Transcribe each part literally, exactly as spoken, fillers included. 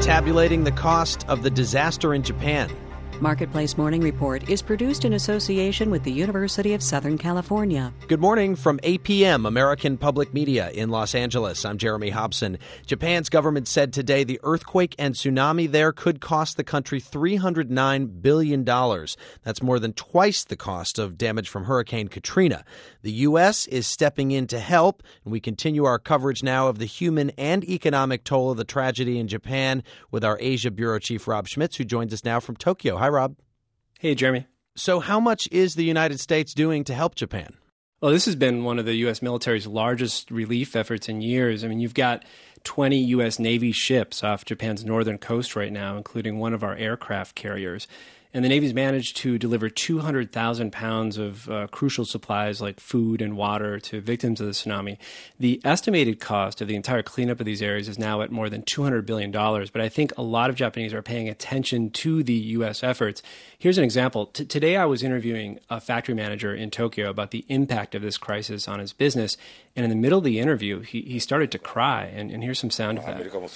tabulating the cost of the disaster in Japan. Marketplace Morning Report is produced in association with the University of Southern California. Good morning from A P M, American Public Media in Los Angeles. I'm Jeremy Hobson. Japan's government said today the earthquake and tsunami there could cost the country three hundred nine billion dollars. That's more than twice the cost of damage from Hurricane Katrina. The U S is stepping in to help, and we continue our coverage now of the human and economic toll of the tragedy in Japan with our Asia Bureau Chief Rob Schmitz, who joins us now from Tokyo. Hi, Rob. Hey, Jeremy. So how much is the United States doing to help Japan? Well, this has been one of the U S military's largest relief efforts in years. I mean, you've got twenty U S Navy ships off Japan's northern coast right now, including one of our aircraft carriers. And the Navy's managed to deliver two hundred thousand pounds of uh, crucial supplies like food and water to victims of the tsunami. The estimated cost of the entire cleanup of these areas is now at more than two hundred billion dollars. But I think a lot of Japanese are paying attention to the U S efforts. Here's an example. T- today I was interviewing a factory manager in Tokyo about the impact of this crisis on his business. And in the middle of the interview, he, he started to cry. And, and here's some sound of that.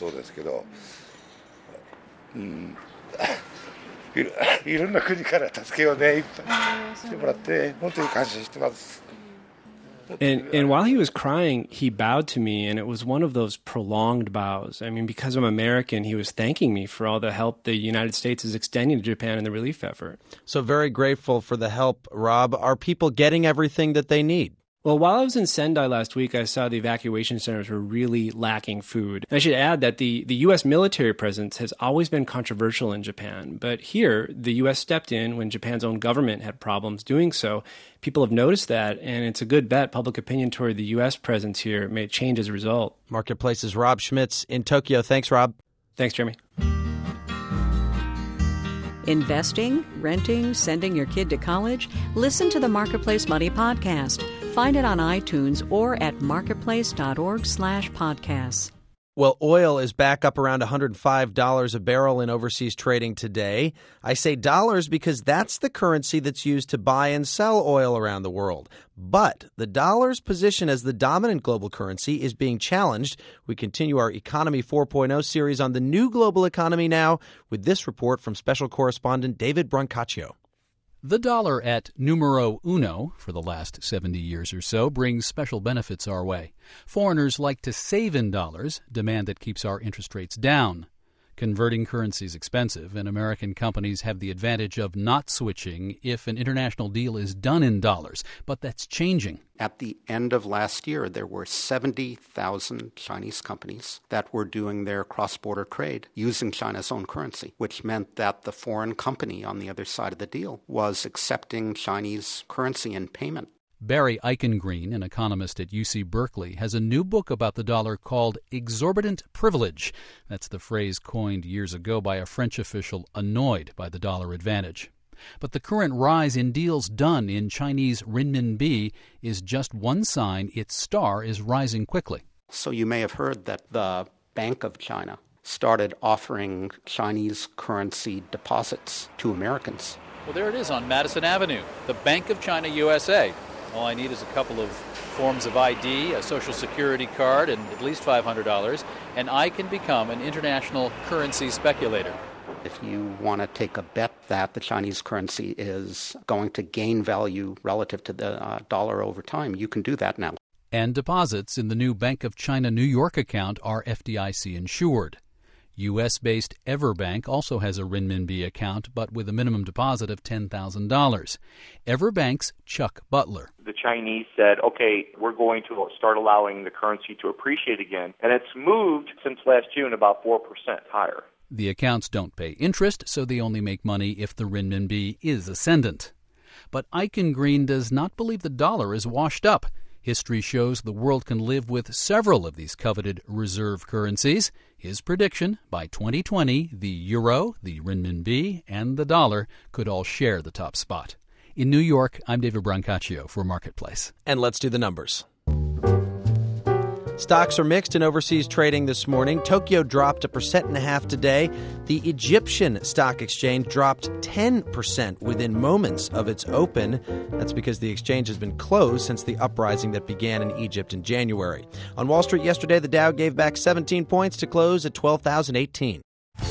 Mm. いろんな国から助けをねいっぱいしてもらって本当に感謝してます。 And, and while he was crying, he bowed to me, and it was one of those prolonged bows. I mean, because I'm American, he was thanking me for all the help the United States is extending to Japan in the relief effort. So very grateful for the help, Rob. Are people getting everything that they need? Well, while I was in Sendai last week, I saw the evacuation centers were really lacking food. And I should add that the, the U S military presence has always been controversial in Japan. But here, the U S stepped in when Japan's own government had problems doing so. People have noticed that, and it's a good bet public opinion toward the U S presence here may change as a result. Marketplace's Rob Schmitz in Tokyo. Thanks, Rob. Thanks, Jeremy. Investing, renting, sending your kid to college? Listen to the Marketplace Money podcast. Find it on iTunes or at marketplace.org slash podcasts. Well, oil is back up around one hundred five dollars a barrel in overseas trading today. I say dollars because that's the currency that's used to buy and sell oil around the world. But the dollar's position as the dominant global currency is being challenged. We continue our Economy four point oh series on the new global economy now with this report from special correspondent David Brancaccio. The dollar at numero uno for the last seventy years or so brings special benefits our way. Foreigners like to save in dollars, demand that keeps our interest rates down. Converting currency is expensive, and American companies have the advantage of not switching if an international deal is done in dollars. But that's changing. At the end of last year, there were seventy thousand Chinese companies that were doing their cross-border trade using China's own currency, which meant that the foreign company on the other side of the deal was accepting Chinese currency in payment. Barry Eichengreen, an economist at U C Berkeley, has a new book about the dollar called Exorbitant Privilege. That's the phrase coined years ago by a French official annoyed by the dollar advantage. But the current rise in deals done in Chinese renminbi is just one sign its star is rising quickly. So you may have heard that the Bank of China started offering Chinese currency deposits to Americans. Well, there it is on Madison Avenue, the Bank of China U S A. All I need is a couple of forms of I D, a social security card, and at least five hundred dollars, and I can become an international currency speculator. If you want to take a bet that the Chinese currency is going to gain value relative to the uh, dollar over time, you can do that now. And deposits in the new Bank of China New York account are F D I C insured. U S-based Everbank also has a renminbi account, but with a minimum deposit of ten thousand dollars. Everbank's Chuck Butler. The Chinese said, okay, we're going to start allowing the currency to appreciate again. And it's moved since last June about four percent higher. The accounts don't pay interest, so they only make money if the renminbi is ascendant. But Eichengreen does not believe the dollar is washed up. History shows the world can live with several of these coveted reserve currencies. His prediction, by twenty twenty, the euro, the renminbi, and the dollar could all share the top spot. In New York, I'm David Brancaccio for Marketplace. And let's do the numbers. Stocks are mixed in overseas trading this morning. Tokyo dropped a percent and a half today. The Egyptian stock exchange dropped ten percent within moments of its open. That's because the exchange has been closed since the uprising that began in Egypt in January. On Wall Street yesterday, the Dow gave back seventeen points to close at twelve thousand eighteen.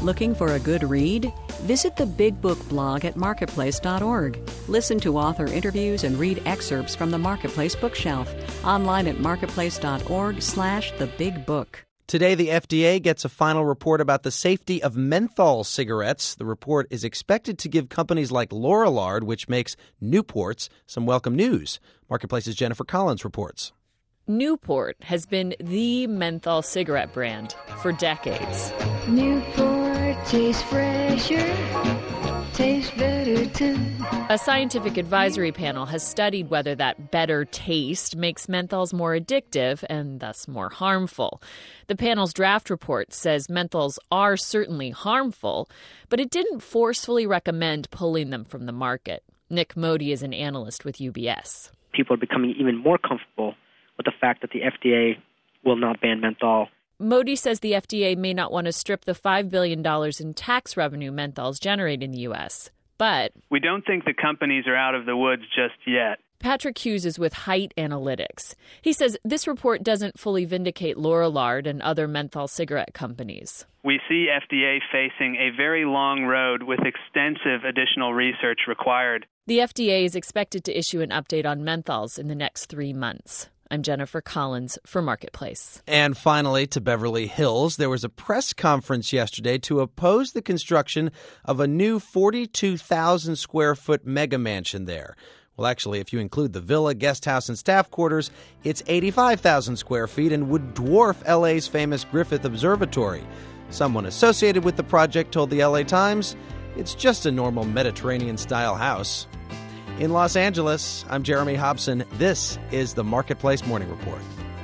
Looking for a good read? Visit the Big Book blog at marketplace dot org. Listen to author interviews and read excerpts from the Marketplace bookshelf. Online at marketplace dot org slash the big book. Today, the F D A gets a final report about the safety of menthol cigarettes. The report is expected to give companies like Lorillard, which makes Newports, some welcome news. Marketplace's Jennifer Collins reports. Newport has been the menthol cigarette brand for decades. Newport tastes fresher, tastes better too. A scientific advisory panel has studied whether that better taste makes menthols more addictive and thus more harmful. The panel's draft report says menthols are certainly harmful, but it didn't forcefully recommend pulling them from the market. Nick Modi is an analyst with U B S. People are becoming even more comfortable with the fact that the F D A will not ban menthol. Modi says the F D A may not want to strip the five billion dollars in tax revenue menthols generate in the U S, but we don't think the companies are out of the woods just yet. Patrick Hughes is with Height Analytics. He says this report doesn't fully vindicate Lorillard and other menthol cigarette companies. We see F D A facing a very long road with extensive additional research required. The F D A is expected to issue an update on menthols in the next three months. I'm Jennifer Collins for Marketplace. And finally, to Beverly Hills, there was a press conference yesterday to oppose the construction of a new forty-two thousand square foot mega mansion there. Well, actually, if you include the villa, guest house, and staff quarters, it's eighty-five thousand square feet and would dwarf L A's famous Griffith Observatory. Someone associated with the project told the L A Times, it's just a normal Mediterranean-style house. In Los Angeles, I'm Jeremy Hobson. This is the Marketplace Morning Report.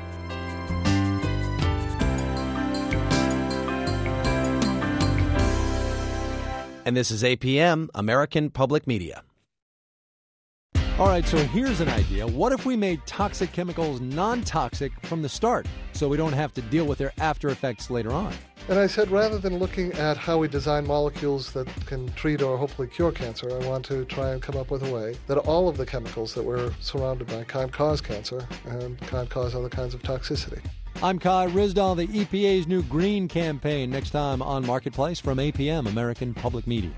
And this is A P M, American Public Media. All right, so here's an idea. What if we made toxic chemicals non-toxic from the start so we don't have to deal with their after effects later on? And I said, rather than looking at how we design molecules that can treat or hopefully cure cancer, I want to try and come up with a way that all of the chemicals that we're surrounded by can't cause cancer and can't cause other kinds of toxicity. I'm Kai Ryssdal, the E P A's new green campaign. Next time on Marketplace from A P M, American Public Media.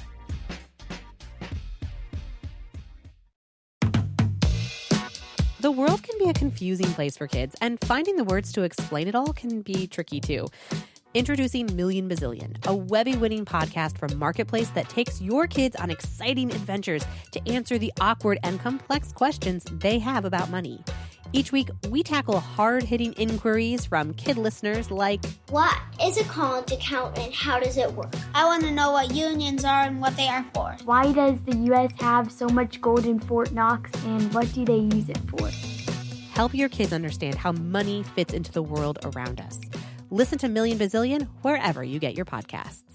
The world can be a confusing place for kids, and finding the words to explain it all can be tricky, too. Introducing Million Bazillion, a Webby-winning podcast from Marketplace that takes your kids on exciting adventures to answer the awkward and complex questions they have about money. Each week, we tackle hard-hitting inquiries from kid listeners like, what is a college account and how does it work? I want to know what unions are and what they are for. Why does the U S have so much gold in Fort Knox and what do they use it for? Help your kids understand how money fits into the world around us. Listen to Million Bazillion wherever you get your podcasts.